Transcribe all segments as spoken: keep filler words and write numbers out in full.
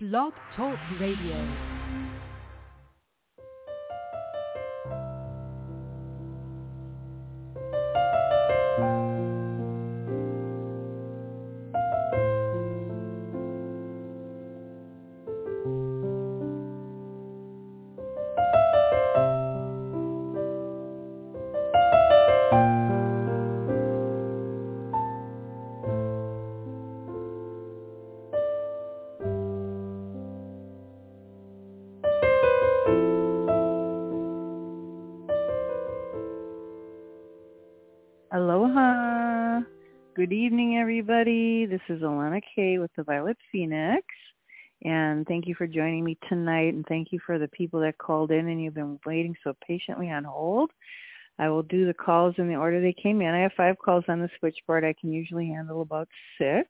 Blog Talk Radio. Aloha. Good evening, everybody. This is Alana Kay with the Violet Phoenix. And thank you for joining me tonight. And thank you for the people that called in and you've been waiting so patiently on hold. I will do the calls in the order they came in. I have five calls on the switchboard. I can usually handle about six.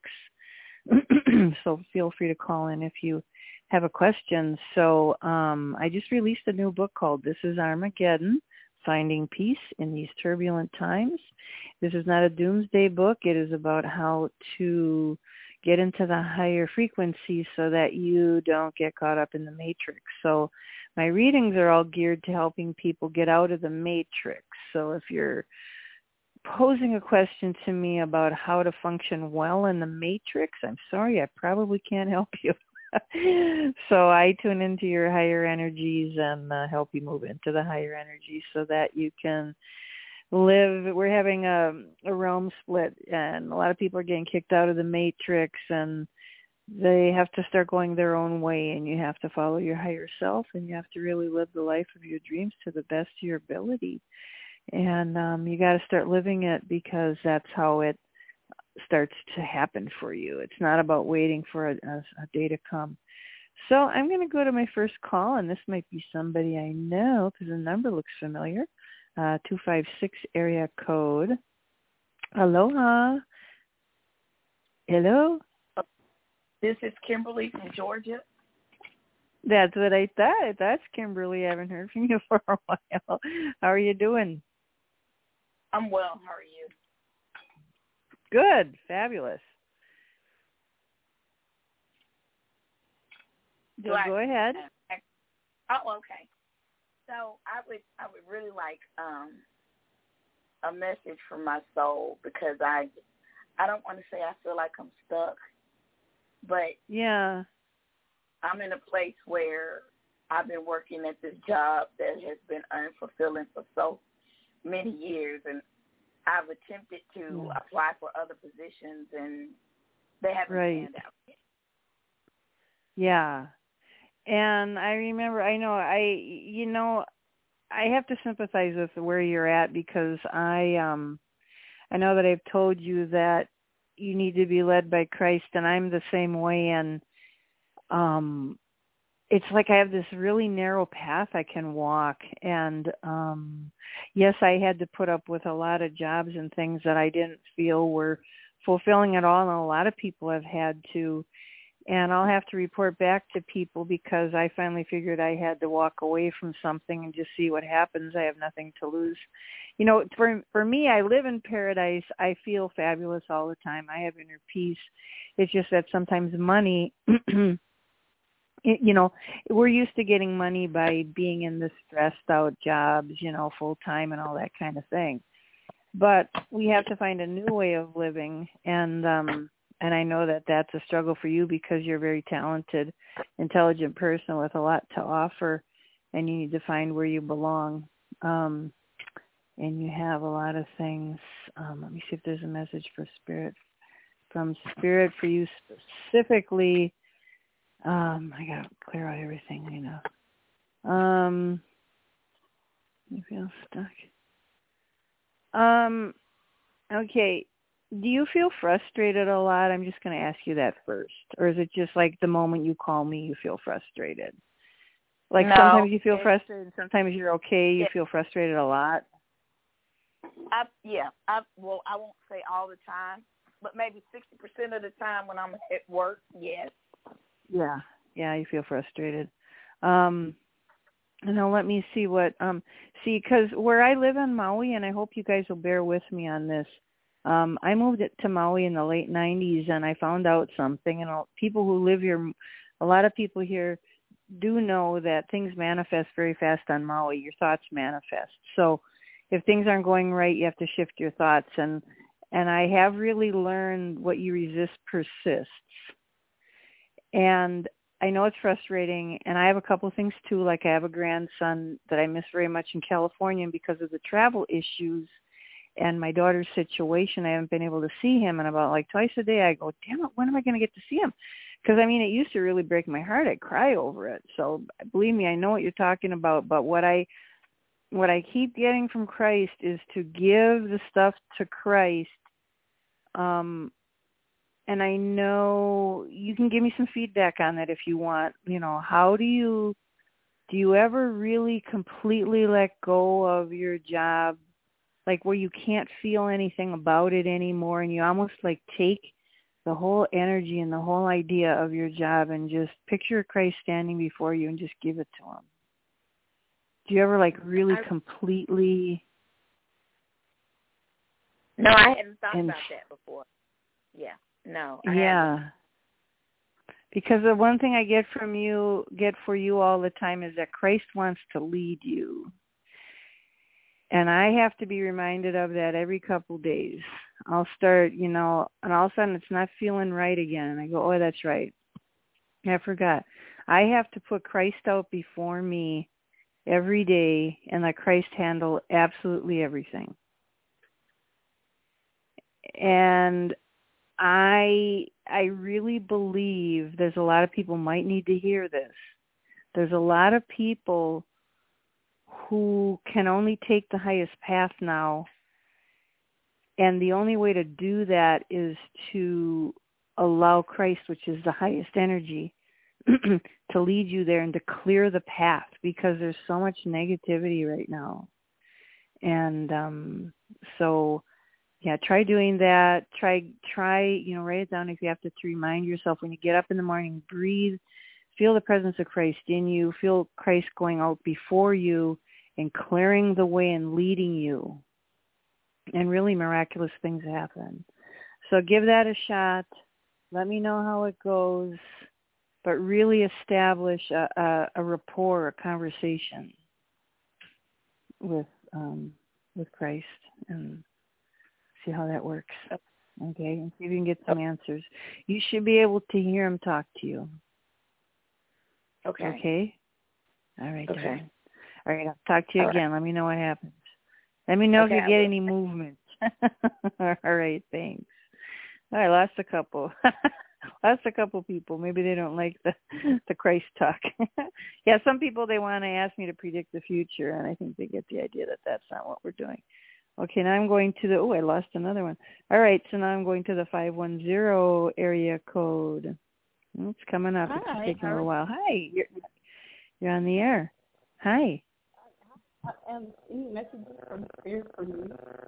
So feel free to call in if you have a question. So um, I just released a new book called This is Armageddon, Finding Peace in These Turbulent Times. This is not a doomsday book. It is about how to get into the higher frequencies so that you don't get caught up in the matrix. So my readings are all geared to helping people get out of the matrix. So if you're posing a question to me about how to function well in the matrix, I'm sorry, I probably can't help you. So I tune into your higher energies and uh, help you move into the higher energies so that you can live. We're having a, a realm split, and a lot of people are getting kicked out of the matrix, and they have to start going their own way, and you have to follow your higher self, and you have to really live the life of your dreams to the best of your ability. And um, you got to start living it because that's how it starts to happen for you. It's not about waiting for a, a, a day to come. So I'm going to go to my first call, and this might be somebody I know because the number looks familiar. Uh, two five six area code. Aloha. Hello? This is Kimberly from Georgia. That's what I thought. That's Kimberly. I haven't heard from you for a while. How are you doing? I'm well. How are you? Good. Fabulous. Do so I, go ahead. Uh, oh, okay. So I would I would really like um, a message from my soul because I I don't want to say I feel like I'm stuck, but yeah, I'm in a place where I've been working at this job that has been unfulfilling for so many years, and I've attempted to yeah. apply for other positions, and they haven't right. panned out yet. Yeah. And I remember, I know, I, you know, I have to sympathize with where you're at because I, um, I know that I've told you that you need to be led by Christ, and I'm the same way. And um, it's like I have this really narrow path I can walk. And um, yes, I had to put up with a lot of jobs and things that I didn't feel were fulfilling at all, and a lot of people have had to. And I'll have to report back to people because I finally figured I had to walk away from something and just see what happens. I have nothing to lose. You know, for for me, I live in paradise. I feel fabulous all the time. I have inner peace. It's just that sometimes money, you know, we're used to getting money by being in the stressed out jobs, you know, full time and all that kind of thing. But we have to find a new way of living. And, um, And I know that that's a struggle for you because you're a very talented, intelligent person with a lot to offer, and you need to find where you belong. Um, and you have a lot of things. Um, let me see if there's a message for Spirit, from Spirit for you specifically. Um, I got to clear out everything, you know. Um, you feel stuck. Um, okay. Do you feel frustrated a lot? I'm just going to ask you that first. Or is it just like the moment you call me, you feel frustrated? Like no, sometimes you feel frustrated, sometimes you're okay, you yeah. feel frustrated a lot? I, yeah, I, well, I won't say all the time, but maybe sixty percent of the time when I'm at work, yes. Yeah, yeah, you feel frustrated. Um, and now let me see what, um, see, because where I live in Maui, and I hope you guys will bear with me on this, Um, I moved it to Maui in the late nineties, and I found out something. And all, people who live here a lot of people here do know that things manifest very fast on Maui. Your thoughts manifest. So if things aren't going right, you have to shift your thoughts. And and I have really learned what you resist persists. And I know it's frustrating, and I have a couple of things too, like I have a grandson that I miss very much in California, and because of the travel issues and my daughter's situation, I haven't been able to see him, and about like twice a day I go, damn it, when am I going to get to see him? Because, I mean, it used to really break my heart. I'd cry over it. So believe me, I know what you're talking about, but what I what I keep getting from Christ is to give the stuff to Christ. Um And I know you can give me some feedback on that if you want. You know, how do you, do you ever really completely let go of your job, like where you can't feel anything about it anymore, and you almost like take the whole energy and the whole idea of your job and just picture Christ standing before you and just give it to him? Do you ever like really I, completely? No, I hadn't thought and, about that before. Yeah. No. I yeah. haven't. Because the one thing I get from you, get for you all the time is that Christ wants to lead you. And I have to be reminded of that every couple days. I'll start, you know, and all of a sudden it's not feeling right again. And I go, oh, that's right. I forgot. I have to put Christ out before me every day and let Christ handle absolutely everything. And I I really believe there's a lot of people might need to hear this. There's a lot of people who can only take the highest path now, and the only way to do that is to allow Christ, which is the highest energy, to lead you there and to clear the path, because there's so much negativity right now. And um, so... Yeah, try doing that. Try, try, you know, write it down if you have to, to remind yourself when you get up in the morning, breathe, feel the presence of Christ in you, feel Christ going out before you and clearing the way and leading you. And really miraculous things happen. So give that a shot. Let me know how it goes. But really establish a, a, a rapport, a conversation with um, with Christ, and see how that works. Okay, and see if you can get some answers. You should be able to hear him talk to you. Okay. Okay? All right, Okay. darling. All right, I'll talk to you All again. right. Let me know what happens. Let me know Okay, if you I get will. any movement. All right, thanks. I lost a couple. lost a couple people. Maybe they don't like the the Christ talk. Yeah, some people, they want to ask me to predict the future, and I think they get the idea that that's not what we're doing. Okay, now I'm going to the, oh, I lost another one. All right, so now I'm going to the five one zero area code. It's coming up. Hi, It's taking a how little are while. Hi, you're, you're on the air. Hi. um, any messages from Spirit for me?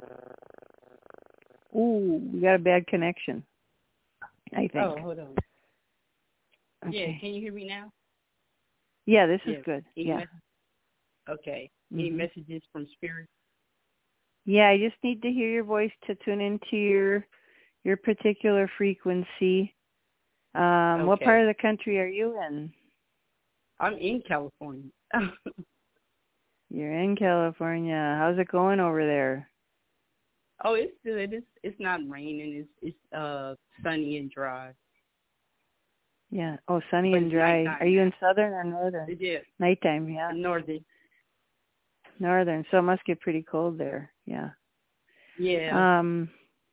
Ooh, we got a bad connection, I think. Oh, hold on. Okay. Yeah, can you hear me now? Yeah, this Yeah. is good. Any Yeah. mes- okay. Mm-hmm. Any messages from Spirit? Yeah, I just need to hear your voice to tune into your your particular frequency. Um, Okay. What part of the country are you in? I'm in California. You're in California. How's it going over there? Oh, it's good. It's it's not raining. It's it's uh sunny and dry. Yeah. Oh, sunny But and it's dry. nighttime Are you now. in southern or northern? Yeah, Nighttime, yeah. northern. Northern. So it must get pretty cold there. Yeah. Yeah. Um.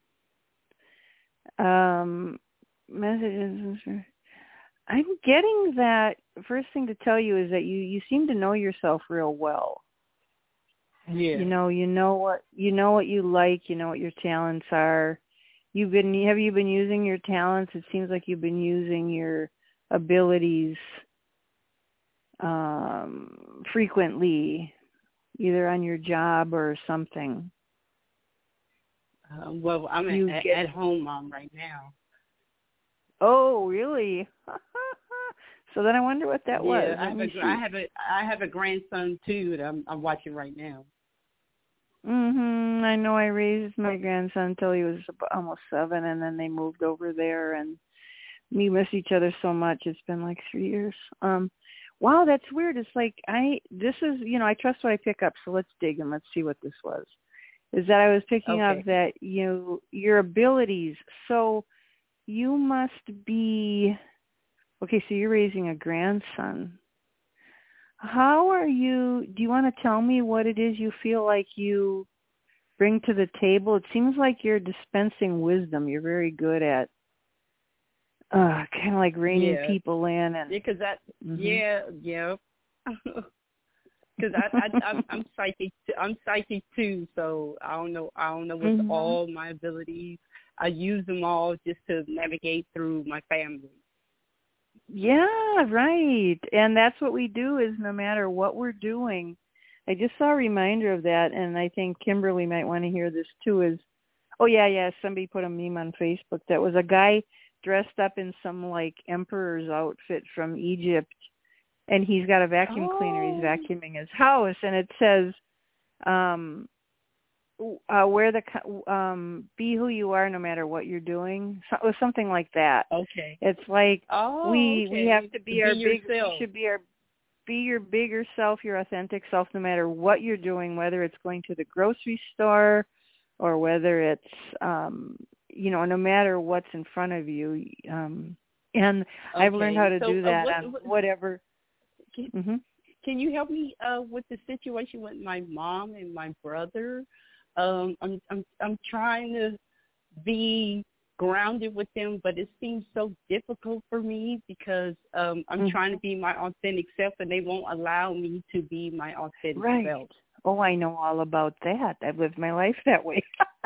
Um. Messages. I'm getting that. First thing to tell you is that you you seem to know yourself real well. Yeah. You know, you know what you know what you like. You know what your talents are. You've been have you been using your talents? It seems like you've been using your abilities um, frequently, either on your job or something. Uh, well, I'm You at, get, at home mom right now. oh, really? So then I wonder what that yeah, was. I Let have me a see. I have a I have a grandson too that I'm I'm watching right now. Mhm. I know I raised my grandson until he was almost seven, and then they moved over there, and We miss each other so much. It's been like three years. Um, wow, that's weird. It's like I. This is, you know, I trust what I pick up. So let's dig and let's see what this was. Is that I was picking Okay. up that you your abilities. So you must be okay. So you're raising a grandson. How are you? Do you want to tell me what it is you feel like you bring to the table? It seems like you're dispensing wisdom. You're very good at uh, kind of like reining Yeah. people in. And Because that, mm-hmm. yeah, yeah. Because I, I, I'm, I'm psychic. Too, I'm psychic too. So I don't know. I don't know what's mm-hmm. all my abilities. I use them all just to navigate through my family. Yeah, right. And that's what we do. Is no matter what we're doing. I just saw a reminder of that, and I think Kimberly might want to hear this too. Is oh yeah, yeah. Somebody put a meme on Facebook that was a guy dressed up in some like emperor's outfit from Egypt, and he's got a vacuum oh. cleaner. He's vacuuming his house, and it says, um, uh, "Wear the um, be who you are, no matter what you're doing." So, it was something like that. Okay. It's like oh, we okay. we have to be to our be big. yourself. We should be our be your bigger self, your authentic self, no matter what you're doing, whether it's going to the grocery store or whether it's, um, you know, no matter what's in front of you. Um, and okay. I've learned how to so, do that uh, what, on what, whatever. Can, mm-hmm. can you help me uh, with the situation with my mom and my brother? Um, I'm, I'm, I'm trying to be grounded with them, but it seems so difficult for me because um, I'm mm-hmm. trying to be my authentic self, and they won't allow me to be my authentic right. self. Oh, I know all about that. I've lived my life that way.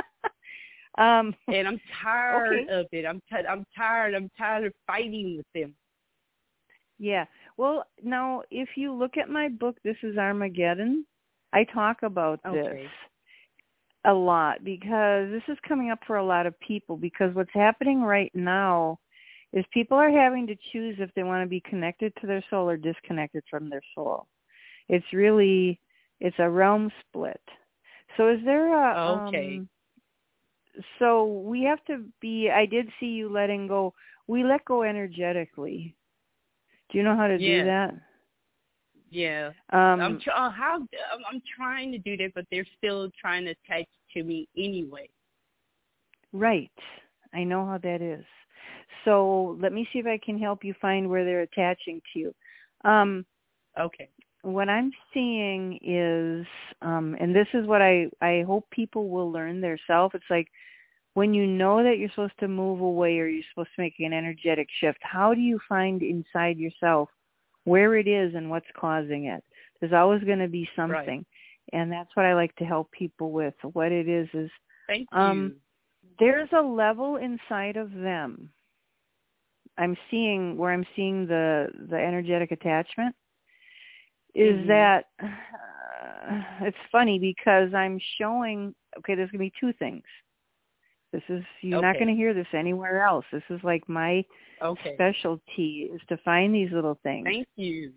um, and I'm tired okay. of it. I'm t- I'm tired. I'm tired of fighting with them. Yeah. Well, now, if you look at my book, This is Armageddon, I talk about okay. this a lot because this is coming up for a lot of people, because what's happening right now is people are having to choose if they want to be connected to their soul or disconnected from their soul. It's really, it's a realm split. So is there a, okay. um, so we have to be, I did see you letting go. We let go energetically. Do you know how to yeah. do that? Yeah, um, I'm tr- uh, how I'm trying to do that, but they're still trying to attach to me anyway. Right, I know how that is. So let me see if I can help you find where they're attaching to you. Um, okay. What I'm seeing is, um, and this is what I I hope people will learn themselves. It's like when you know that you're supposed to move away or you're supposed to make an energetic shift. How do you find inside yourself where it is and what's causing it? There's always going to be something. Right. And that's what I like to help people with. What it is is Thank um, you. There's a level inside of them. I'm seeing where I'm seeing the, the energetic attachment is mm-hmm. that uh, it's funny because I'm showing, okay, there's going to be two things. This is, you're okay. not going to hear this anywhere else. This is like my okay. specialty is to find these little things. Thank you.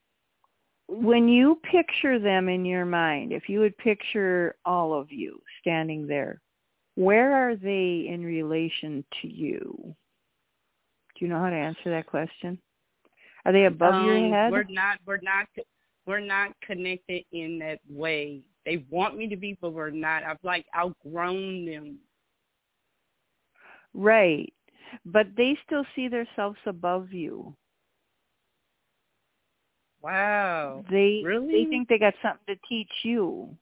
When you picture them in your mind, if you would picture all of you standing there, where are they in relation to you? Do you know how to answer that question? Are they above um, your head? We're not, we're not, we're not connected in that way. They want me to be, but we're not. I've like outgrown them. Right. But they still see themselves above you. Wow. They really? They think they got something to teach you.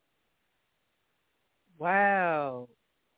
Wow.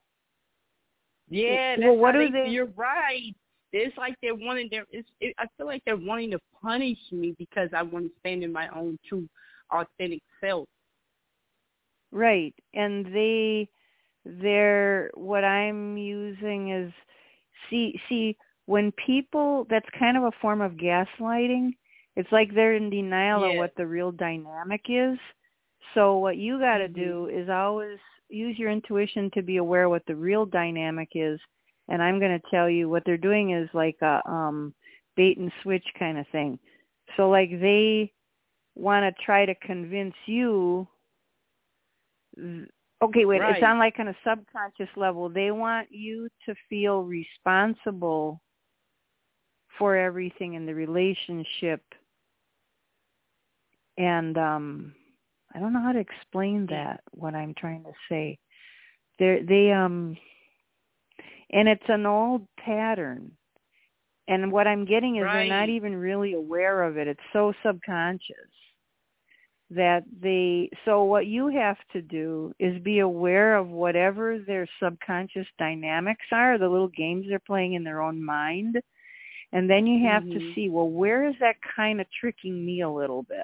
Yeah, that's well, what how are they, they? You're right. It's like they're wanting. They're, it's, it, I feel like they're wanting to punish me because I want to stand in my own true, authentic self. Right, and they, they're what I'm using is, see, see when people. That's kind of a form of gaslighting. It's like they're in denial yeah. of what the real dynamic is. So what you got to mm-hmm. do is always use your intuition to be aware what the real dynamic is. And I'm going to tell you what they're doing is like a um, bait and switch kind of thing. So like they want to try to convince you. Okay, wait, right. it's on like on a subconscious level. They want you to feel responsible for everything in the relationship. And um, I don't know how to explain that, what I'm trying to say. They're, they, um, and it's an old pattern. And what I'm getting is right. they're not even really aware of it. It's so subconscious that they, so what you have to do is be aware of whatever their subconscious dynamics are, the little games they're playing in their own mind. And then you have mm-hmm. to see, well, where is that kind of tricking me a little bit?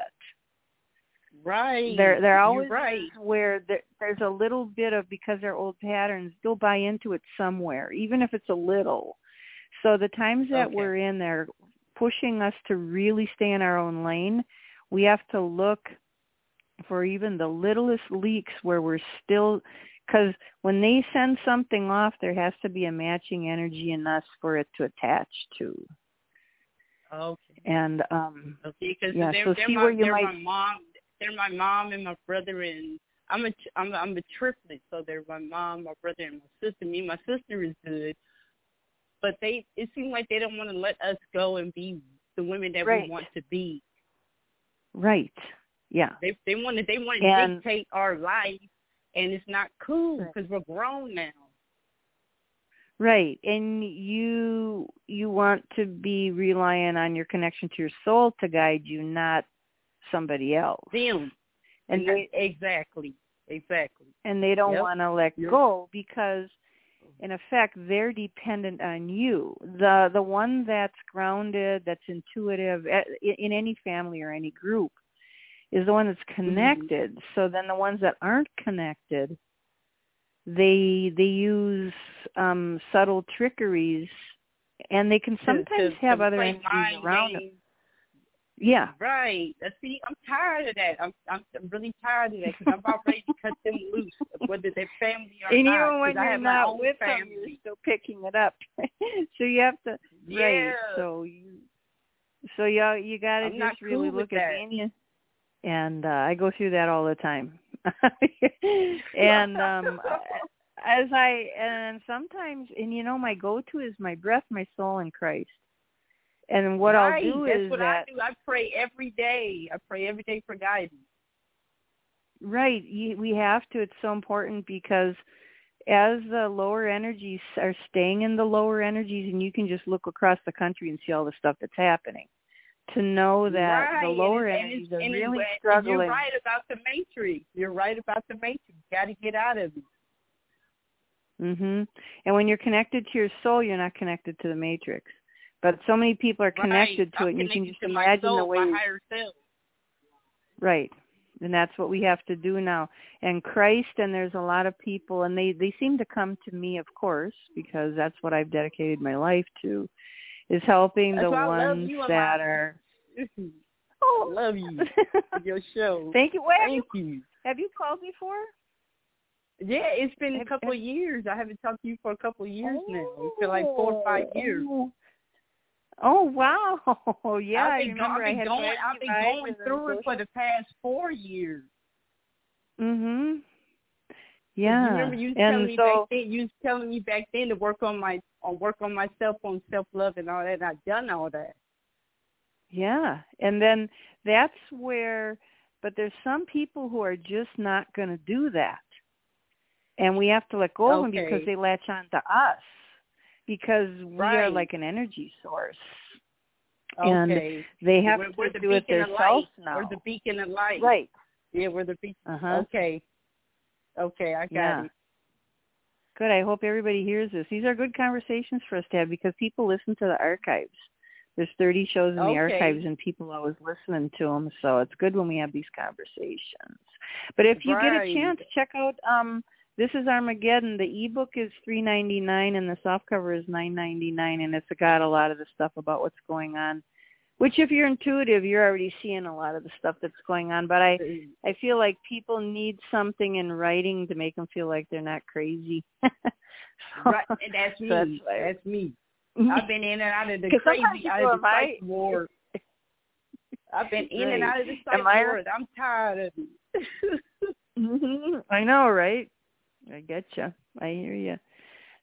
Right. They're, they're always You're right. where there, there's a little bit of, because they're old patterns, they'll buy into it somewhere, even if it's a little. So the times that okay. we're in there pushing us to really stay in our own lane, we have to look for even the littlest leaks where we're still, because when they send something off, there has to be a matching energy in us for it to attach to. Okay. And um, okay, because yeah, they're, so they're, see my, where you they're might. my mom. They're my mom and my brother, and I'm a I'm a, I'm a triplet. So they're my mom, my brother, and my sister. Me, my sister is good, but they it seems like they don't want to let us go and be the women that Right. we want to be. Right. Yeah. They they want to they want to And, dictate our life, and it's not cool Right. because we're grown now. Right. And you you want to be relying on your connection to your soul to guide you, not somebody else. Them. And they exactly. Exactly. and they don't Yep. want to let You're, go because in effect they're dependent on you. The the one that's grounded, that's intuitive in any family or any group is the one that's connected. Mm-hmm. So then the ones that aren't connected, they they use um, subtle trickeries, and they can sometimes to, to, have to other entities around them. Yeah. Right. See, I'm tired of that. I'm I'm really tired of that because I'm about ready to cut them loose, whether they're family or and not. And even when I you're have not with family. them, you're still picking it up. So you have to, yeah. right, so you, so you, you got to just cool really look at that. being, and uh, I go through that all the time. And um, as I, and sometimes, and you know, my go-to is my breath, my soul, and Christ. And what right. I'll do That's is what that I do. I pray every day. I pray every day for guidance. Right. You, we have to. It's so important because as the lower energies are staying in the lower energies, and you can just look across the country and see all the stuff that's happening, to know that right. the lower and energies and are really and struggling. You're right about the matrix. You're right about the matrix. Got to get out of it. Mhm. And when you're connected to your soul, you're not connected to the matrix. But so many people are connected right. to I'm it, and you can just to imagine my soul, the way. My higher self. Right. And that's what we have to do now. And Christ, and there's a lot of people, and they, they seem to come to me, of course, because that's what I've dedicated my life to, is helping that's the ones you, that are. Oh, I love you. Your show. Thank you. Well, Thank have you, you. Have you called before? Yeah, it's been have, a couple have, of years. I haven't talked to you for a couple of years oh, now. It's been like four or five years. Oh, oh wow. Yeah, I've been, I remember I've been I had going, I've been going through it for the past four years. Mhm. Yeah. You remember you was and telling me so, back then. You was telling me back then to work on my, on work on myself, on self love and all that. And I've done all that. Yeah, and then that's where. But there's some people who are just not going to do that, and we have to let go of them okay. because they latch on to us, because we right. are like an energy source. Okay. And they have we're, to we're the do it themselves now. We're the beacon of light. Right. Yeah, we're the beacon. Uh-huh. Okay. Okay, I got yeah. it. Good. I hope everybody hears this. These are good conversations for us to have because people listen to the archives. There's thirty shows in okay. the archives, and people are always listening to them. So it's good when we have these conversations. But if you right. get a chance, check out um, This is Armageddon. The ebook is three ninety-nine, and the softcover is nine ninety-nine, and it's got a lot of the stuff about what's going on. Which, if you're intuitive, you're already seeing a lot of the stuff that's going on. But I, I feel like people need something in writing to make them feel like they're not crazy. so, right, and that's me. That's, that's me. I've been in and out of the crazy, out of the psych ward. I've been in right. and out of the psych ward. I'm tired of it. mm-hmm. I know, right? I get you. I hear you.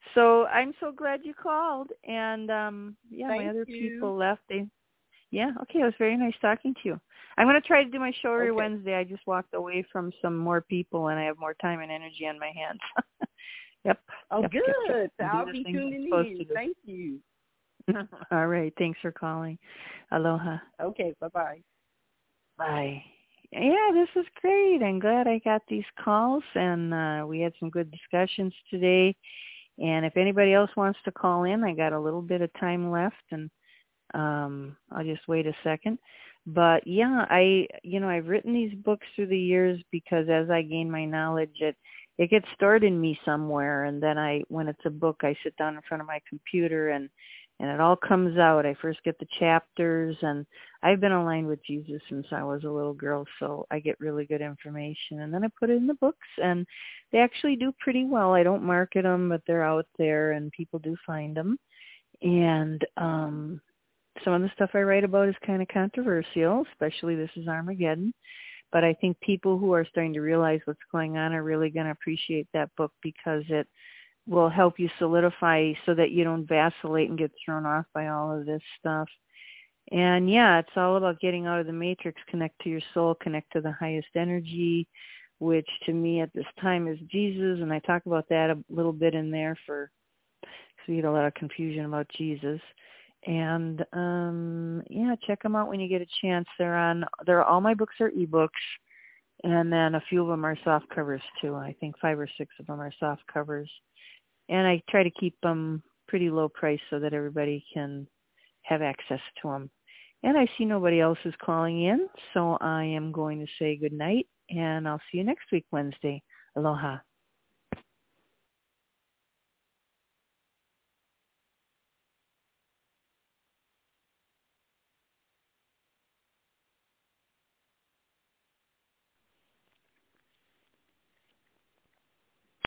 So I'm so glad you called. And um yeah, Thank my other you. people left. They yeah, okay, it was very nice talking to you. I'm going to try to do my show every Okay. Wednesday. I just walked away from some more people, and I have more time and energy on my hands. Yep. Oh, yep, good. Yep, yep. I'll be tuning in. Thank you. All right. Thanks for calling. Aloha. Okay. Bye-bye. Bye. Yeah, this is great. I'm glad I got these calls, and uh, we had some good discussions today. And if anybody else wants to call in, I got a little bit of time left, and um, I'll just wait a second. But yeah, I, you know, I've written these books through the years because as I gain my knowledge, it, it gets stored in me somewhere. And then I, when it's a book, I sit down in front of my computer and, and it all comes out. I first get the chapters, and I've been aligned with Jesus since I was a little girl, so I get really good information. And then I put it in the books, and they actually do pretty well. I don't market them, but they're out there, and people do find them. And um, some of the stuff I write about is kind of controversial, especially This is Armageddon. But I think people who are starting to realize what's going on are really going to appreciate that book because it will help you solidify so that you don't vacillate and get thrown off by all of this stuff. And yeah, it's all about getting out of the matrix, connect to your soul, connect to the highest energy, which to me at this time is Jesus. And I talk about that a little bit in there for, because we get a lot of confusion about Jesus. And um, yeah, check them out when you get a chance. They're on, they're, all my books are ebooks. And then a few of them are soft covers too. I think five or six of them are soft covers. And I try to keep them pretty low price so that everybody can have access to them. And I see nobody else is calling in, so I am going to say good night, and I'll see you next week, Wednesday. Aloha.